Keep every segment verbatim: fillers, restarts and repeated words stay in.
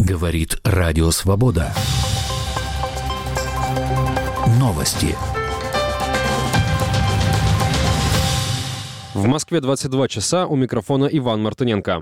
Говорит Радио Свобода. Новости. В Москве двадцать два часа, у микрофона Иван Мартыненко.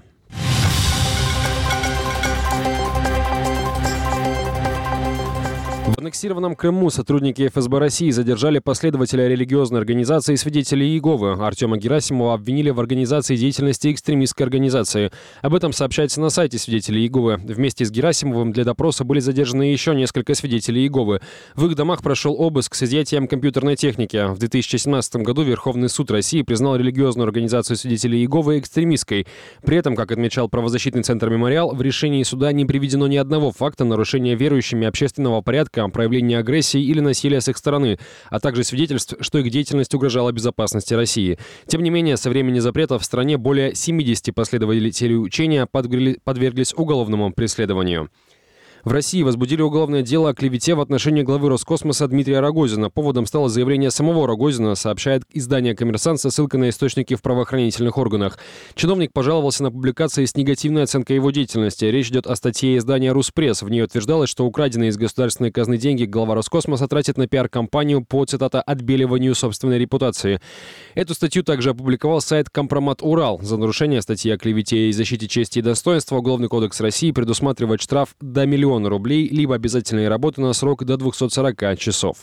В аннексированном Крыму сотрудники эф эс бэ России задержали последователя религиозной организации «Свидетели Иеговы». Артема Герасимова обвинили в организации деятельности экстремистской организации. Об этом сообщается на сайте «Свидетелей Иеговы». Вместе с Герасимовым для допроса были задержаны еще несколько свидетелей Иеговы. В их домах прошел обыск с изъятием компьютерной техники. В две тысячи семнадцатом году Верховный суд России признал религиозную организацию «Свидетелей Иеговы» экстремистской. При этом, как отмечал правозащитный центр «Мемориал», в решении суда не приведено ни одного факта нарушения верующими общественного порядка, проявления агрессии или насилия с их стороны, а также свидетельств, что их деятельность угрожала безопасности России. Тем не менее, со времени запрета в стране более семидесяти последователей учения подверглись уголовному преследованию. В России возбудили уголовное дело о клевете в отношении главы Роскосмоса Дмитрия Рогозина. Поводом стало заявление самого Рогозина, сообщает издание «Коммерсант» со ссылкой на источники в правоохранительных органах. Чиновник пожаловался на публикации с негативной оценкой его деятельности. Речь идет о статье издания «Руспресс». В ней утверждалось, что украденные из государственной казны деньги глава Роскосмоса тратит на пиар-компанию по, цитата, «отбеливанию собственной репутации». Эту статью также опубликовал сайт «Компромат Урал». За нарушение статьи о клевете и защите чести и достоинства Уголовный кодекс России предусматривает штраф до миллиона рублей, либо обязательные работы на срок до двухсот сорока часов.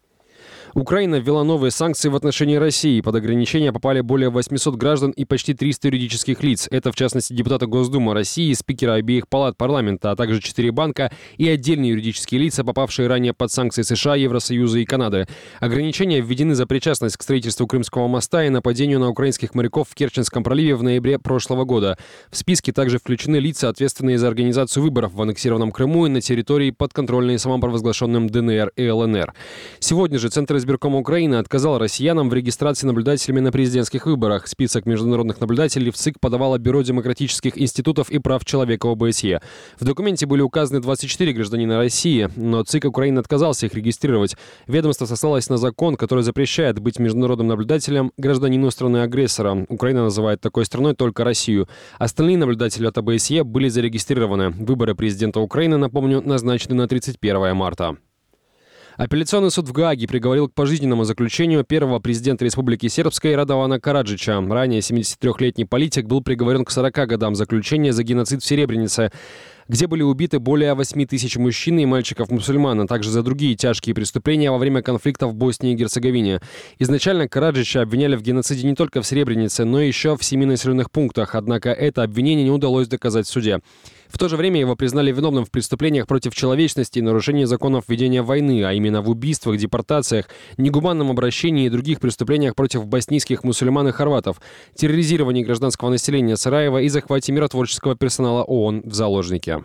Украина ввела новые санкции в отношении России. Под ограничения попали более восьмисот граждан и почти триста юридических лиц. Это, в частности, депутаты Госдумы России, спикеры обеих палат парламента, а также четыре банка и отдельные юридические лица, попавшие ранее под санкции США, Евросоюза и Канады. Ограничения введены за причастность к строительству Крымского моста и нападению на украинских моряков в Керченском проливе в ноябре прошлого года. В списке также включены лица, ответственные за организацию выборов в аннексированном Крыму и на территории, подконтрольной самопровозглашенным дэ эн эр и эл эн эр. Сегодня же Центр избирком Украины отказал россиянам в регистрации наблюдателями на президентских выборах. Список международных наблюдателей в ЦИК подавало Бюро демократических институтов и прав человека о бэ эс е. В документе были указаны двадцать четыре гражданина России, но ЦИК Украины отказался их регистрировать. Ведомство сослалось на закон, который запрещает быть международным наблюдателем гражданину страны-агрессора. Украина называет такой страной только Россию. Остальные наблюдатели от о бэ эс е были зарегистрированы. Выборы президента Украины, напомню, назначены на тридцать первое марта. Апелляционный суд в Гааге приговорил к пожизненному заключению первого президента Республики Сербской Радована Караджича. Ранее семидесятитрёхлетний политик был приговорен к сорока годам заключения за геноцид в Сребренице, где были убиты более восьми тысяч мужчин и мальчиков-мусульман, а также за другие тяжкие преступления во время конфликта в Боснии и Герцеговине. Изначально Караджича обвиняли в геноциде не только в Сребренице, но еще в семи населенных пунктах, однако это обвинение не удалось доказать в суде. В то же время его признали виновным в преступлениях против человечности и нарушении законов ведения войны, а именно в убийствах, депортациях, негуманном обращении и других преступлениях против боснийских мусульман и хорватов, терроризировании гражданского населения Сараева и захвате миротворческого персонала ООН в заложники.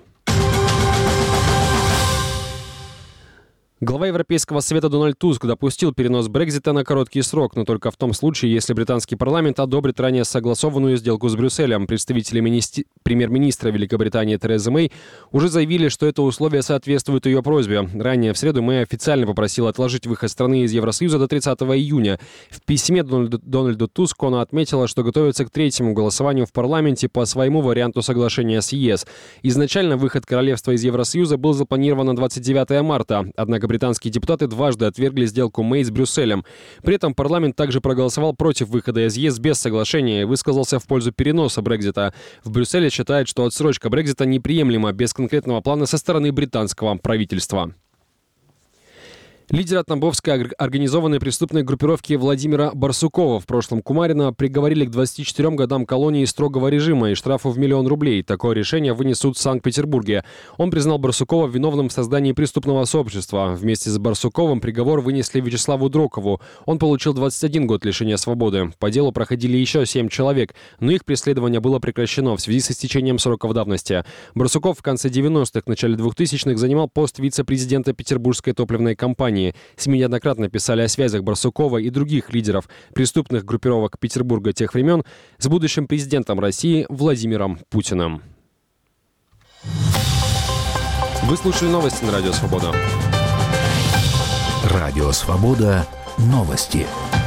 Глава Европейского совета Дональд Туск допустил перенос Брексита на короткий срок, но только в том случае, если британский парламент одобрит ранее согласованную сделку с Брюсселем. Представители министи... премьер-министра Великобритании Терезы Мэй уже заявили, что это условие соответствует ее просьбе. Ранее в среду Мэй официально попросила отложить выход страны из Евросоюза до тридцатого июня. В письме Дональду, Дональду Туску она отметила, что готовится к третьему голосованию в парламенте по своему варианту соглашения с ЕС. Изначально выход королевства из Евросоюза был запланирован на двадцать девятое марта, однако британские депутаты дважды отвергли сделку Мэй с Брюсселем. При этом парламент также проголосовал против выхода из ЕС без соглашения и высказался в пользу переноса Брексита. В Брюсселе считают, что отсрочка Брексита неприемлема без конкретного плана со стороны британского правительства. Лидера Тамбовской организованной преступной группировки Владимира Барсукова, в прошлом Кумарина, приговорили к двадцати четырем годам колонии строгого режима и штрафу в миллион рублей. Такое решение вынес суд в Санкт-Петербурге. Он признал Барсукова виновным в создании преступного сообщества. Вместе с Барсуковым приговор вынесли Вячеславу Дрокову. Он получил двадцать один год лишения свободы. По делу проходили еще семь человек, но их преследование было прекращено в связи с истечением сроков давности. Барсуков в конце девяностых, начале двухтысячных занимал пост вице-президента Петербургской топливной компании. СМИ неоднократно писали о связях Барсукова и других лидеров преступных группировок Петербурга тех времен с будущим президентом России Владимиром Путиным. Вы слушали новости на Радио Свобода. Радио Свобода. Новости.